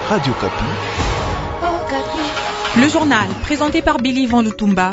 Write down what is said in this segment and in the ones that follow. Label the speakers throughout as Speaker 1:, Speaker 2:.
Speaker 1: Radio Kapi.
Speaker 2: Le journal, présenté par Billy Van Lutumba.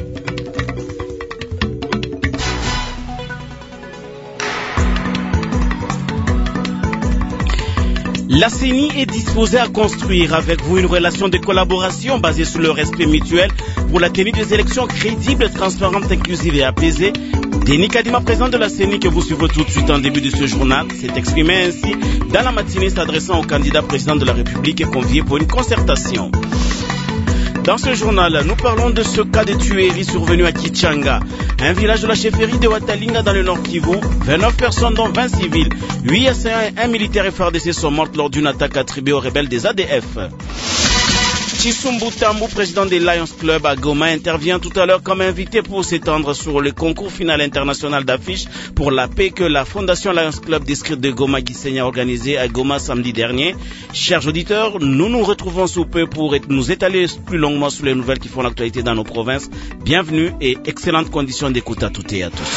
Speaker 3: La CENI est disposée à construire avec vous une relation de collaboration basée sur le respect mutuel pour la tenue des élections crédibles, transparentes, inclusives et apaisées. Denis Kadima, président de la CENI, que vous suivrez tout de suite en début de ce journal, s'est exprimé ainsi dans la matinée s'adressant au candidat président de la République et convié pour une concertation. Dans ce journal, nous parlons de ce cas de tuerie survenu à Kichanga, un village de la chefferie de Watalinga dans le Nord Kivu. 29 personnes, dont 20 civils, 8 assaillants et 1 militaire FARDC sont mortes lors d'une attaque attribuée aux rebelles des ADF. Chisumbu Tambou, président des Lions Club à Goma, intervient tout à l'heure comme invité pour s'étendre sur le concours final international d'affiches pour la paix que la Fondation Lions Club district de Goma-Gisenyi a organisé à Goma samedi dernier. Chers auditeurs, nous nous retrouvons sous peu pour nous étaler plus longuement sur les nouvelles qui font l'actualité dans nos provinces. Bienvenue et excellentes conditions d'écoute à toutes et à tous.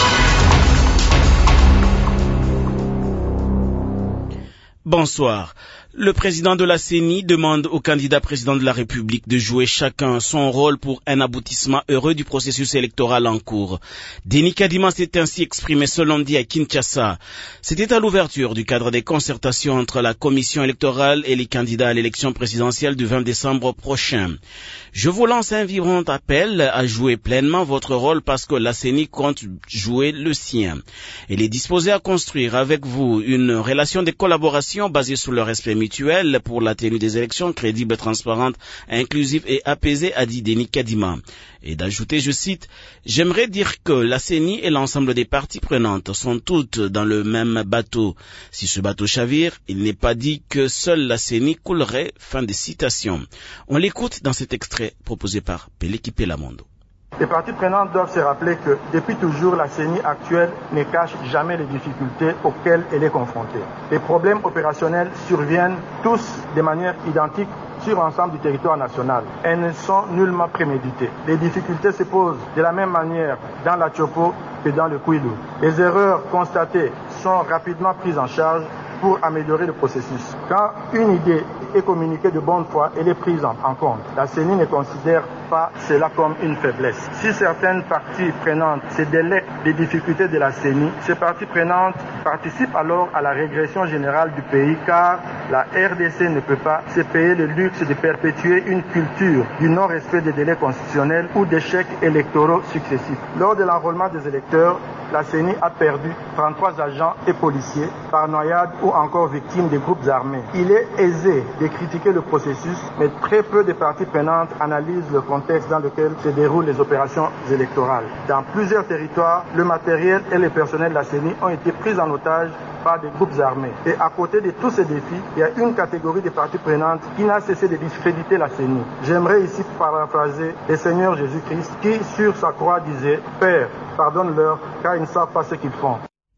Speaker 3: Bonsoir. Le président de la CENI demande au candidat président de la République de jouer chacun son rôle pour un aboutissement heureux du processus électoral en cours. Denis Kadima s'est ainsi exprimé ce lundi à Kinshasa. C'était à l'ouverture du cadre des concertations entre la commission électorale et les candidats à l'élection présidentielle du 20 décembre prochain. Je vous lance un vibrant appel à jouer pleinement votre rôle parce que la CENI compte jouer le sien. Elle est disposée à construire avec vous une relation de collaboration basée sur le respect mutuel pour la tenue des élections crédibles, transparentes, inclusives et apaisées, a dit Denis Kadima. Et d'ajouter, je cite, « J'aimerais dire que la CENI et l'ensemble des parties prenantes sont toutes dans le même bateau. Si ce bateau chavire, il n'est pas dit que seule la CENI coulerait. » Fin de citation. On l'écoute dans cet extrait proposé par Peleki Pelamondo.
Speaker 4: Les parties prenantes doivent se rappeler que depuis toujours, la CENI actuelle ne cache jamais les difficultés auxquelles elle est confrontée. Les problèmes opérationnels surviennent tous de manière identique sur l'ensemble du territoire national. Elles ne sont nullement préméditées. Les difficultés se posent de la même manière dans la Tchopo que dans le Kwilu. Les erreurs constatées sont rapidement prises en charge pour améliorer le processus. Quand une idée est communiquée de bonne foi, elle est prise en compte. La CENI ne considère pas cela comme une faiblesse. Si certaines parties prenantes se délectent des difficultés de la CENI, ces parties prenantes participent alors à la régression générale du pays car la RDC ne peut pas se payer le luxe de perpétuer une culture du non-respect des délais constitutionnels ou d'échecs électoraux successifs. Lors de l'enrôlement des électeurs, la CENI a perdu 33 agents et policiers par noyade ou encore victimes des groupes armés. Il est aisé de critiquer le processus, mais très peu de parties prenantes analysent le contexte dans lequel se déroulent les opérations électorales. Dans plusieurs territoires, le matériel et le personnel de la CENI ont été pris en otage par des groupes armés. Et à côté de tous ces défis, il y a une catégorie de parties prenantes qui n'a cessé de discréditer la CENI. J'aimerais ici paraphraser le Seigneur Jésus-Christ qui, sur sa croix, disait « Père, pardonne-leur, car ils ne savent pas ce qu'ils font ».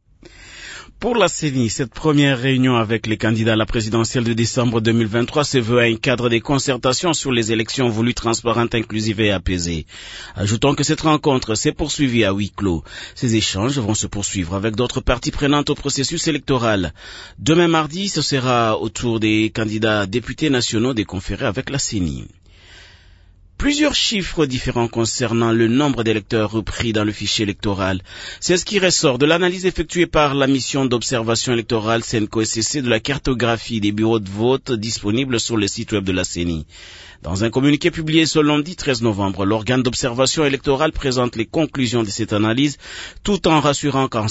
Speaker 3: Pour la CENI, cette première réunion avec les candidats à la présidentielle de décembre 2023 se veut à un cadre de concertation sur les élections voulues transparentes, inclusives et apaisées. Ajoutons que cette rencontre s'est poursuivie à huis clos. Ces échanges vont se poursuivre avec d'autres parties prenantes au processus électoral. Demain mardi, ce sera au tour des candidats députés nationaux de conférer avec la CENI. Plusieurs chiffres différents concernant le nombre d'électeurs repris dans le fichier électoral. C'est ce qui ressort de l'analyse effectuée par la mission d'observation électorale CENCO-SCC de la cartographie des bureaux de vote disponibles sur le site web de la CENI. Dans un communiqué publié ce lundi 13 novembre, l'organe d'observation électorale présente les conclusions de cette analyse tout en rassurant quant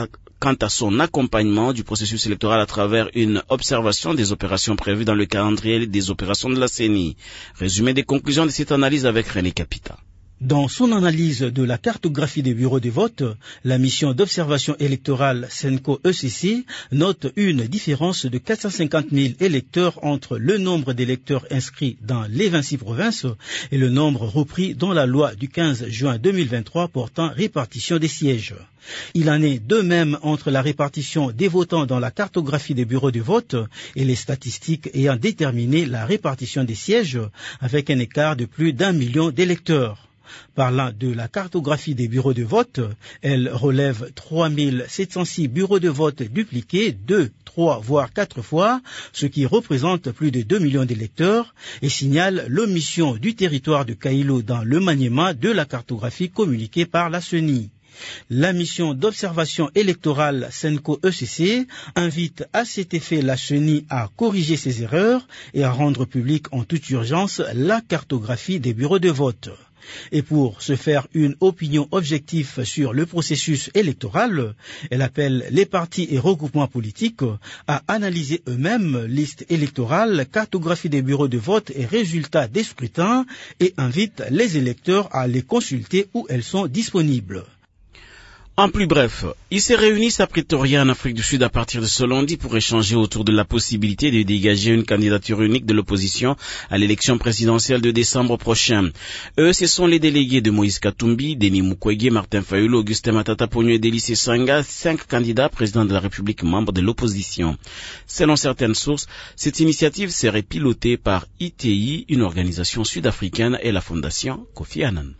Speaker 3: à son accompagnement du processus électoral à travers une observation des opérations prévues dans le calendrier des opérations de la CENI. Résumé des conclusions de cette analyse avec René Capita.
Speaker 5: Dans son analyse de la cartographie des bureaux de vote, la mission d'observation électorale CENCO-ECC note une différence de 450 000 électeurs entre le nombre d'électeurs inscrits dans les 26 provinces et le nombre repris dans la loi du 15 juin 2023 portant répartition des sièges. Il en est de même entre la répartition des votants dans la cartographie des bureaux de vote et les statistiques ayant déterminé la répartition des sièges avec un écart de plus d'1 million d'électeurs. Parlant de la cartographie des bureaux de vote, elle relève 3706 bureaux de vote dupliqués 2, 3, voire 4 fois, ce qui représente plus de 2 millions d'électeurs, et signale l'omission du territoire de Kailo dans le maniement de la cartographie communiquée par la CENI. La mission d'observation électorale SENCO-ECC invite à cet effet la CENI à corriger ses erreurs et à rendre publique en toute urgence la cartographie des bureaux de vote. Et pour se faire une opinion objective sur le processus électoral, elle appelle les partis et regroupements politiques à analyser eux-mêmes listes électorales, cartographie des bureaux de vote et résultats des scrutins et invite les électeurs à les consulter où elles sont disponibles.
Speaker 3: En plus bref, ils se réunissent à Pretoria en Afrique du Sud à partir de ce lundi pour échanger autour de la possibilité de dégager une candidature unique de l'opposition à l'élection présidentielle de décembre prochain. Eux, ce sont les délégués de Moïse Katumbi, Denis Mukwege, Martin Fayulu, Augustin Matata Ponyo et Délice Sanga, 5 candidats présidents de la République membres de l'opposition. Selon certaines sources, cette initiative serait pilotée par ITI, une organisation sud-africaine, et la fondation Kofi Annan.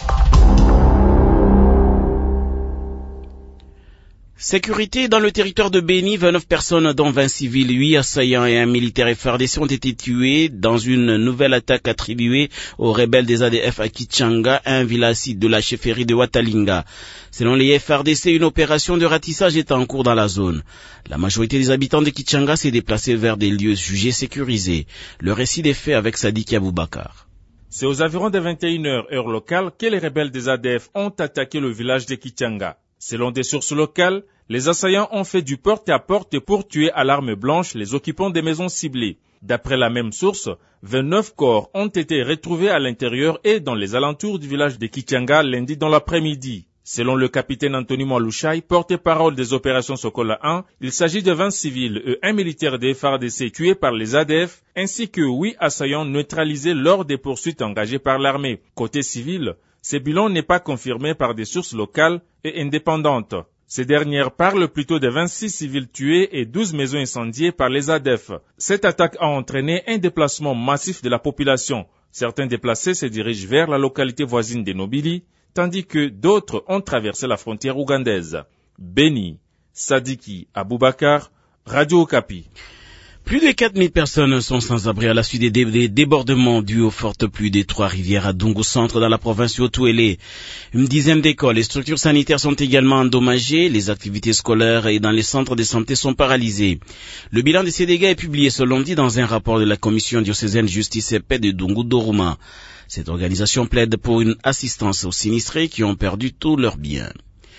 Speaker 3: Sécurité dans le territoire de Béni, 29 personnes dont 20 civils, 8 assaillants et un militaire FARDC ont été tués dans une nouvelle attaque attribuée aux rebelles des ADF à Kichanga, un village site de la chefferie de Watalinga. Selon les FARDC, une opération de ratissage est en cours dans la zone. La majorité des habitants de Kichanga s'est déplacée vers des lieux jugés sécurisés. Le récit des faits avec Sadiki Aboubakar.
Speaker 1: C'est aux environs de 21h heure locale que les rebelles des ADF ont attaqué le village de Kichanga. Selon des sources locales, les assaillants ont fait du porte-à-porte pour tuer à l'arme blanche les occupants des maisons ciblées. D'après la même source, 29 corps ont été retrouvés à l'intérieur et dans les alentours du village de Kichanga lundi dans l'après-midi. Selon le capitaine Anthony Mwalushai, porte-parole des opérations Sokola 1, il s'agit de 20 civils et un militaire des FARDC tués par les ADF, ainsi que 8 assaillants neutralisés lors des poursuites engagées par l'armée. Côté civil, ce bilan n'est pas confirmé par des sources locales et indépendantes. Ces dernières parlent plutôt de 26 civils tués et 12 maisons incendiées par les ADF. Cette attaque a entraîné un déplacement massif de la population. Certains déplacés se dirigent vers la localité voisine de Nobili, tandis que d'autres ont traversé la frontière ougandaise. Béni, Sadiki Aboubakar, Radio Okapi.
Speaker 3: Plus de 4000 personnes sont sans abri à la suite des débordements dus aux fortes pluies des Trois-Rivières à Dungu Centre dans la province de Haut-Ouélé. Une dizaine d'écoles et structures sanitaires sont également endommagées. Les activités scolaires et dans les centres de santé sont paralysées. Le bilan de ces dégâts est publié ce lundi dans un rapport de la commission diocésaine justice et paix de Dungu Doruma. Cette organisation plaide pour une assistance aux sinistrés qui ont perdu tous leurs biens.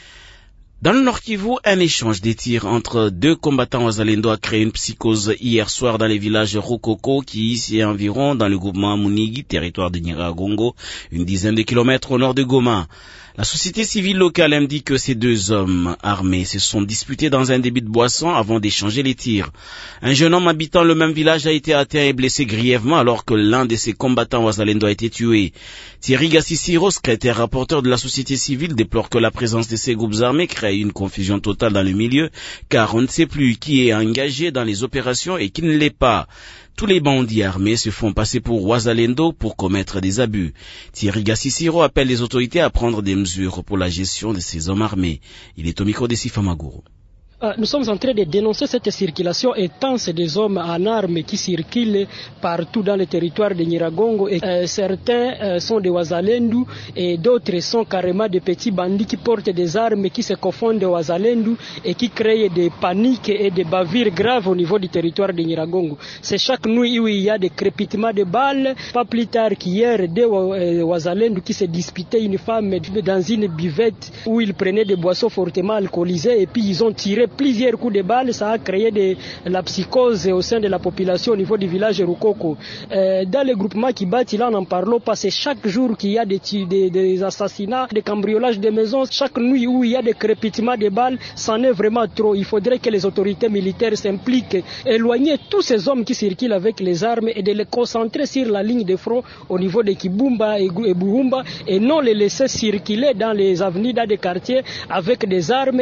Speaker 3: Dans le Nord Kivu, un échange des tirs entre deux combattants wazalendo a créé une psychose hier soir dans les villages Rokoko qui ici environ dans le groupement Munigi, territoire de Nyiragongo, une dizaine de kilomètres au nord de Goma. La société civile locale indique que ces deux hommes armés se sont disputés dans un débit de boisson avant d'échanger les tirs. Un jeune homme habitant le même village a été atteint et blessé grièvement alors que l'un de ses combattants wazalendo a été tué. Thierry Gassissiro, secrétaire rapporteur de la société civile, déplore que la présence de ces groupes armés crée une confusion totale dans le milieu car on ne sait plus qui est engagé dans les opérations et qui ne l'est pas. Tous les bandits armés se font passer pour Wazalendo pour commettre des abus. Thierry Gassissiro appelle les autorités à prendre des mesures pour la gestion de ces hommes armés. Il est au micro de Sifa Maguru.
Speaker 6: Nous sommes en train de dénoncer cette circulation intense des hommes en armes qui circulent partout dans le territoire de Nyiragongo. Et, certains sont des Wazalendu et d'autres sont carrément des petits bandits qui portent des armes qui se confondent aux Wazalendu et qui créent des paniques et des bavures graves au niveau du territoire de Nyiragongo. C'est chaque nuit où il y a des crépitements de balles. Pas plus tard qu'hier, des Wazalendu qui se disputaient une femme dans une buvette où ils prenaient des boissons fortement alcoolisées et puis ils ont tiré plusieurs coups de balles. Ça a créé de la psychose au sein de la population au niveau du village Rukoko. Dans le groupement qui bat, là, n'en parlons pas. C'est chaque jour qu'il y a des assassinats, des cambriolages de maisons. Chaque nuit où il y a des crépitements de balles, c'en est vraiment trop. Il faudrait que les autorités militaires s'impliquent, éloigner tous ces hommes qui circulent avec les armes et de les concentrer sur la ligne de front au niveau de Kibumba et Buhumba et non les laisser circuler dans les avenues, dans des quartiers avec des armes.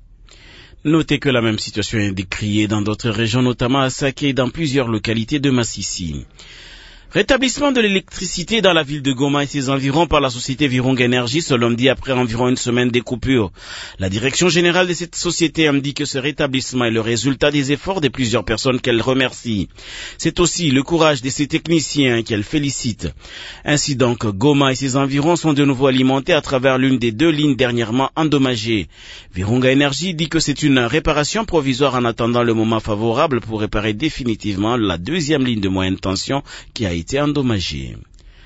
Speaker 3: Notez que la même situation est décriée dans d'autres régions, notamment à Saké et dans plusieurs localités de Massissi. Rétablissement de l'électricité dans la ville de Goma et ses environs par la société Virunga Energy ce lundi après environ une semaine des coupures. La direction générale de cette société indique que ce rétablissement est le résultat des efforts de plusieurs personnes qu'elle remercie. C'est aussi le courage de ses techniciens qu'elle félicite. Ainsi donc, Goma et ses environs sont de nouveau alimentés à travers l'une des deux lignes dernièrement endommagées. Virunga Energy dit que c'est une réparation provisoire en attendant le moment favorable pour réparer définitivement la deuxième ligne de moyenne tension qui a été endommagé.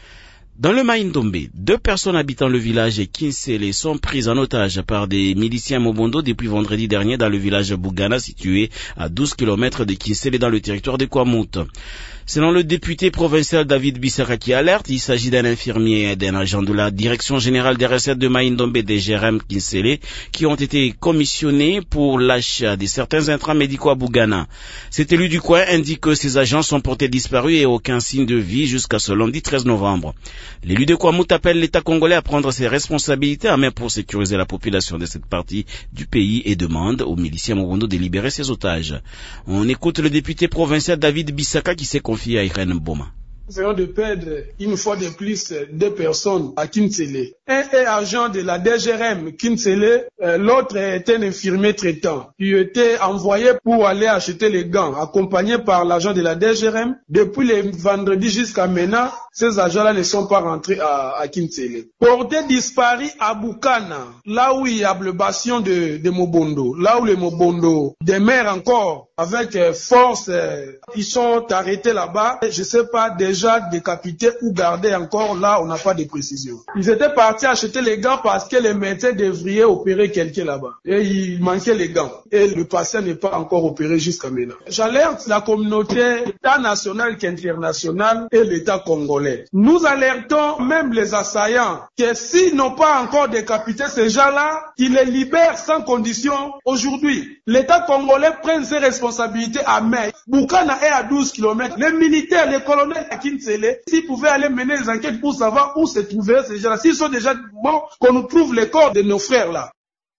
Speaker 3: Dans le Mai-Ndombe, 2 personnes habitant le village Kinsele sont prises en otage par des miliciens Mobondo depuis vendredi dernier dans le village Bugana situé à 12 km de Kinsele dans le territoire de Kwamouth. Selon le député provincial David Bissaka qui alerte, il s'agit d'un infirmier et d'un agent de la Direction générale des recettes de Mai-Ndombe des GRM Kinsele qui ont été commissionnés pour l'achat de certains intrants médicaux à Bugana. Cet élu du coin indique que ces agents sont portés disparus et aucun signe de vie jusqu'à ce lundi 13 novembre. L'élu de Kwamouth appelle l'État congolais à prendre ses responsabilités en main pour sécuriser la population de cette partie du pays et demande aux miliciens Mobondo de libérer ses otages. On écoute le député provincial David Bissaka qui s'est confié à Irène Boma.
Speaker 7: Nous venons de perdre une fois de plus 2 personnes à Kinsele. Un est agent de la DGRM Kinsele, l'autre est un infirmier traitant qui était envoyé pour aller acheter les gants, accompagné par l'agent de la DGRM. Depuis le vendredi jusqu'à maintenant, ces agents-là ne sont pas rentrés à Kinsele. Portés disparus à Bukana, là où il y a le bastion de Mobondo, là où les Mobondo demeurent encore avec force, ils sont arrêtés là-bas. Je ne sais pas déjà décapités ou gardés encore, là on n'a pas de précision. Ils étaient partis acheter les gants parce que les médecins devraient opérer quelqu'un là-bas. Et il manquait les gants. Et le patient n'est pas encore opéré jusqu'à maintenant. J'alerte la communauté, l'État national qu'international et l'État congolais. Nous alertons même les assaillants que s'ils n'ont pas encore décapité ces gens-là, qu'ils les libèrent sans condition aujourd'hui. L'État congolais prenne ses responsabilités à main. Bukana est à 12 km. Les militaires, les colonels à Kinsele, s'ils pouvaient aller mener les enquêtes pour savoir où se trouvaient ces gens-là, s'ils sont déjà morts, qu'on nous trouve les corps de nos frères là.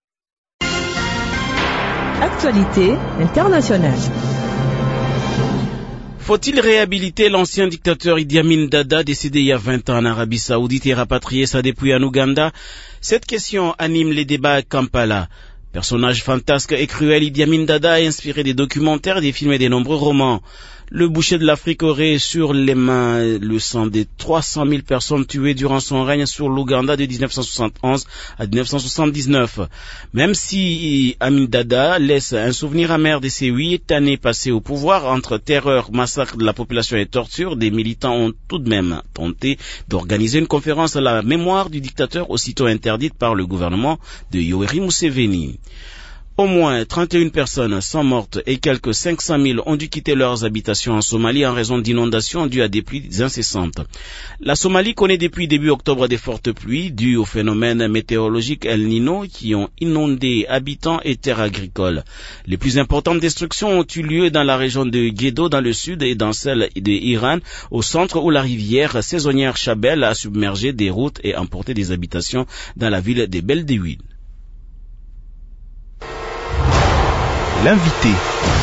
Speaker 8: Actualité internationale.
Speaker 3: Faut-il réhabiliter l'ancien dictateur Idi Amin Dada décédé il y a 20 ans en Arabie Saoudite et rapatrier sa dépouille en Ouganda? Cette question anime les débats à Kampala. Personnage fantasque et cruel, Idi Amin Dada a inspiré des documentaires, des films et de nombreux romans. Le boucher de l'Afrique aurait sur les mains le sang des 300 000 personnes tuées durant son règne sur l'Ouganda de 1971 à 1979. Même si Amin Dada laisse un souvenir amer de ces 8 années passées au pouvoir, entre terreur, massacre de la population et torture, des militants ont tout de même tenté d'organiser une conférence à la mémoire du dictateur aussitôt interdite par le gouvernement de Yoweri Museveni. Au moins 31 personnes sont mortes et quelques 500 000 ont dû quitter leurs habitations en Somalie en raison d'inondations dues à des pluies incessantes. La Somalie connaît depuis début octobre des fortes pluies dues au phénomène météorologique El Niño qui ont inondé habitants et terres agricoles. Les plus importantes destructions ont eu lieu dans la région de Gedo dans le sud et dans celle de Iran au centre où la rivière saisonnière Chabelle a submergé des routes et emporté des habitations dans la ville de Beldewin.
Speaker 9: L'invité.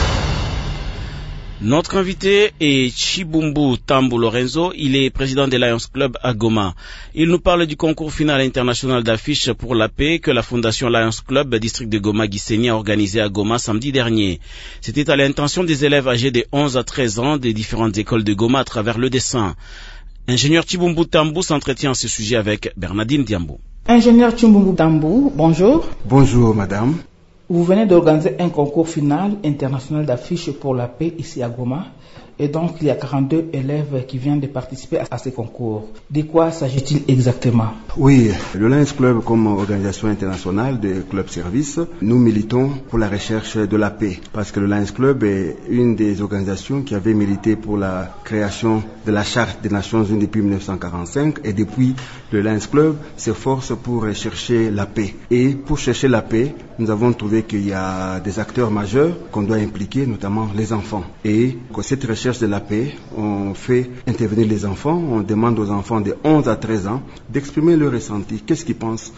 Speaker 3: Notre invité est Chibumbu Tambu Lorenzo, il est président de Lions Club à Goma. Il nous parle du concours final international d'affiches pour la paix que la fondation Lions Club district de Goma-Gisenyi a organisé à Goma samedi dernier. C'était à l'intention des élèves âgés de 11 à 13 ans des différentes écoles de Goma à travers le dessin. Ingénieur Chibumbu Tambu s'entretient à ce sujet avec Bernardine Diambo.
Speaker 10: Ingénieur Chibumbu Tambu, bonjour.
Speaker 11: Bonjour madame.
Speaker 10: Vous venez d'organiser un concours final international d'affiches pour la paix ici à Goma. Et donc, il y a 42 élèves qui viennent de participer à ce concours. De quoi s'agit-il exactement?
Speaker 11: Oui, le Lions Club, comme organisation internationale de clubs services, nous militons pour la recherche de la paix. Parce que le Lions Club est une des organisations qui avait milité pour la création de la Charte des Nations Unies depuis 1945. Et depuis, le Lions Club s'efforce pour chercher la paix. Et pour chercher la paix, nous avons trouvé qu'il y a des acteurs majeurs qu'on doit impliquer, notamment les enfants. Et que cette recherche recherche de la paix, on fait intervenir les enfants, on demande aux enfants de 11 à 13 ans d'exprimer leur ressenti, qu'est-ce qu'ils pensent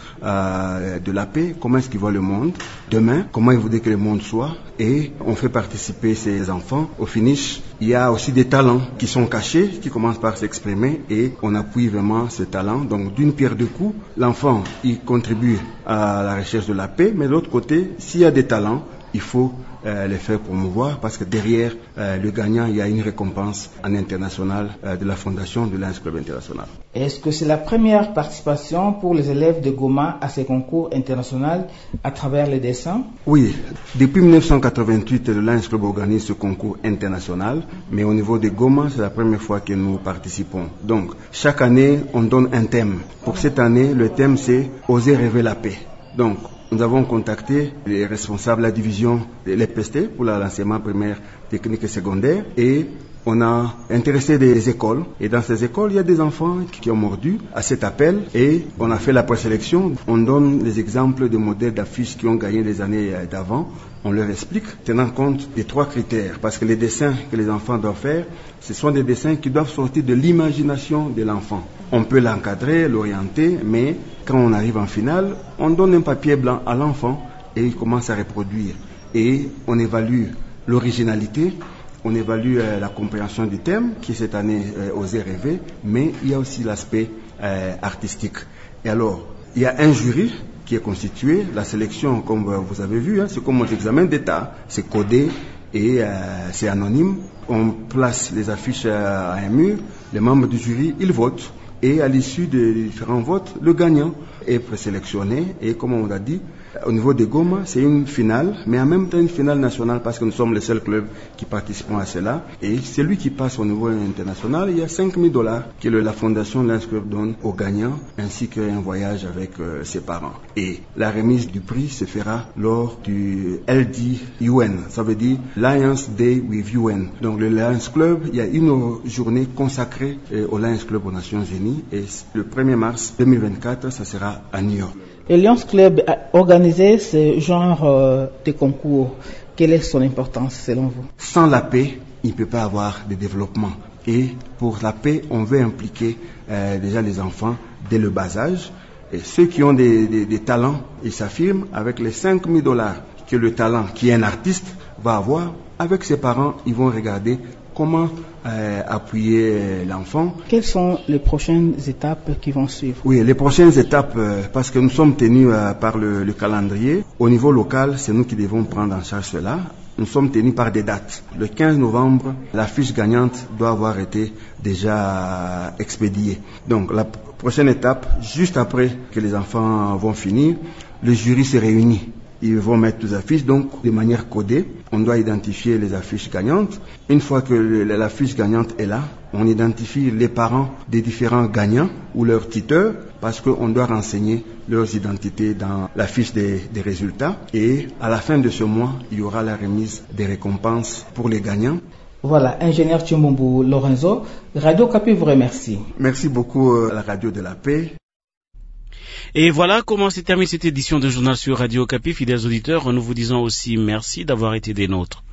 Speaker 11: de la paix, comment est-ce qu'ils voient le monde demain, comment ils voudraient que le monde soit, et on fait participer ces enfants. Au finish, il y a aussi des talents qui sont cachés, qui commencent par s'exprimer, et on appuie vraiment ce talent. Donc d'une pierre deux coups, l'enfant il contribue à la recherche de la paix, mais de l'autre côté, s'il y a des talents, il faut les faire promouvoir, parce que derrière le gagnant, il y a une récompense en international de la fondation de Lions Club International.
Speaker 10: Est-ce que c'est la première participation pour les élèves de Goma à ces concours internationaux à travers les dessins?
Speaker 11: Oui, depuis 1988, le Lions Club organise ce concours international, mais au niveau de Goma, c'est la première fois que nous participons. Donc, chaque année, on donne un thème. Pour cette année, le thème c'est « Oser rêver la paix ». Donc, nous avons contacté les responsables de la division de l'EPST pour l'enseignement primaire, technique et secondaire, et on a intéressé des écoles. Et dans ces écoles, il y a des enfants qui ont mordu à cet appel, et on a fait la présélection. On donne les exemples de modèles d'affiches qui ont gagné les années d'avant. On leur explique, tenant compte des 3 critères, parce que les dessins que les enfants doivent faire, ce sont des dessins qui doivent sortir de l'imagination de l'enfant. On peut l'encadrer, l'orienter, mais quand on arrive en finale, on donne un papier blanc à l'enfant et il commence à reproduire. Et on évalue l'originalité, on évalue la compréhension du thème, qui cette année Oser rêver, mais il y a aussi l'aspect artistique. Et alors, il y a un jury qui est constitué, la sélection, comme vous avez vu, c'est comme un examen d'État, c'est codé et c'est anonyme. On place les affiches à un mur, les membres du jury, ils votent, et à l'issue des différents votes, le gagnant est présélectionné, et comme on l'a dit, au niveau de Goma, c'est une finale, mais en même temps une finale nationale, parce que nous sommes les seuls clubs qui participent à cela. Et celui qui passe au niveau international, il y a $5,000 que la fondation Lions Club donne aux gagnants, ainsi qu'un voyage avec ses parents. Et la remise du prix se fera lors du LD UN, ça veut dire Lions Day with UN. Donc le Lions Club, il y a une journée consacrée au Lions Club aux Nations Unies, et le 1er mars 2024, ça sera à New York.
Speaker 10: Le Lions Club a organisé ce genre de concours. Quelle est son importance selon vous?
Speaker 11: Sans la paix, il ne peut pas avoir de développement. Et pour la paix, on veut impliquer déjà les enfants dès le bas âge. Et ceux qui ont des talents, ils s'affirment avec les $5,000 que le talent, qui est un artiste, va avoir. Avec ses parents, ils vont regarder comment appuyer l'enfant.
Speaker 10: Quelles sont les prochaines étapes qui vont suivre?
Speaker 11: Oui, les prochaines étapes, parce que nous sommes tenus par le calendrier. Au niveau local, c'est nous qui devons prendre en charge cela. Nous sommes tenus par des dates. Le 15 novembre, la fiche gagnante doit avoir été déjà expédiée. Donc la prochaine étape, juste après que les enfants vont finir, le jury se réunit. Ils vont mettre les affiches, donc de manière codée. On doit identifier les affiches gagnantes. Une fois que l'affiche gagnante est là, on identifie les parents des différents gagnants ou leurs tuteurs, parce qu'on doit renseigner leurs identités dans la fiche des résultats. Et à la fin de ce mois, il y aura la remise des récompenses pour les gagnants.
Speaker 10: Voilà, ingénieur Tchimbombo Lorenzo, Radio Okapi vous remercie.
Speaker 11: Merci beaucoup à la Radio de la Paix.
Speaker 3: Et voilà comment se termine cette édition de Journal sur Radio Okapi. Fidèles auditeurs, nous vous disons aussi merci d'avoir été des nôtres.